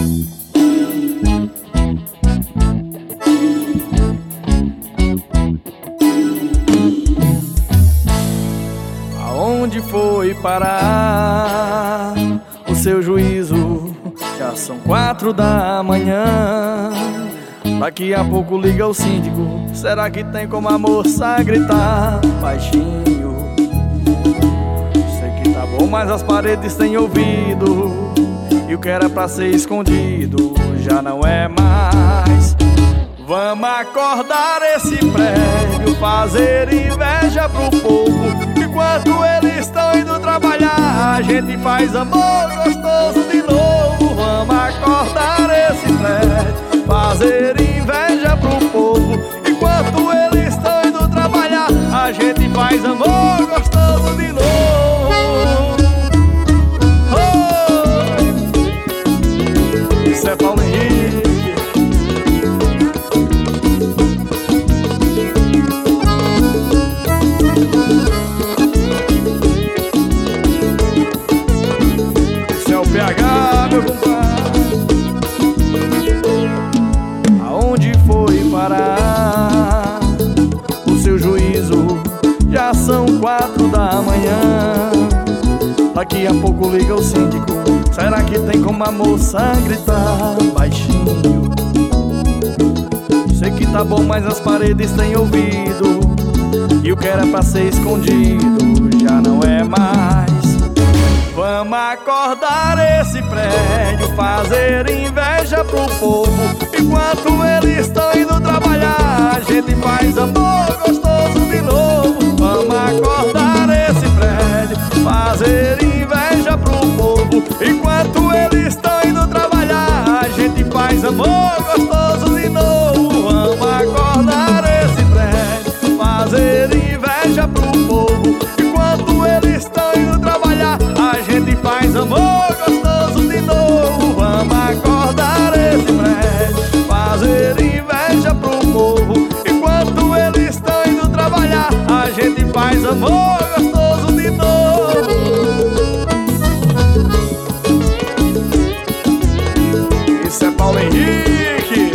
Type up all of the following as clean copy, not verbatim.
Aonde foi parar o seu juízo? Já são 4 da manhã. Daqui a pouco liga o síndico. Será que tem como a moça gritar baixinho? Sei que tá bom, mas as paredes têm ouvido, e o que era pra ser escondido já não é mais. Vamos acordar esse prédio, fazer inveja pro povo. Enquanto eles estão indo trabalhar, a gente faz amor gostoso de novo. Vamos acordar esse prédio, fazer inveja pro povo. Enquanto eles estão indo trabalhar, a gente faz amor gostoso de novo. Oh! Isso é Paulo Henrique. Esse é o PH, meu compadre. Aonde foi parar o seu juízo? Já são 4 da manhã. Daqui a pouco liga o síndico. Será que tem como a moça gritar baixinho? Sei que tá bom, mas as paredes têm ouvido, e o que era pra ser escondido já não é mais. Vamos acordar esse prédio, fazer inveja pro povo. Enquanto eles estão indo trabalhar, a gente faz amor gostoso de novo. Vamos acordar esse prédio, fazer inveja pro povo. Enquanto eles estão indo trabalhar, a gente faz amor gostoso de novo. Vamos acordar esse prédio, fazer inveja pro povo. Enquanto eles estão indo trabalhar, a gente faz amor gostoso de novo. Vamos acordar esse prédio, fazer inveja pro povo. Enquanto eles estão indo trabalhar, a gente faz amor gostoso de novo. Isso é Paulo Henrique.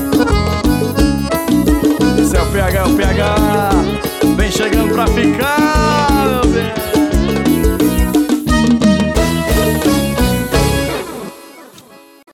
Esse é o PH, vem chegando pra ficar.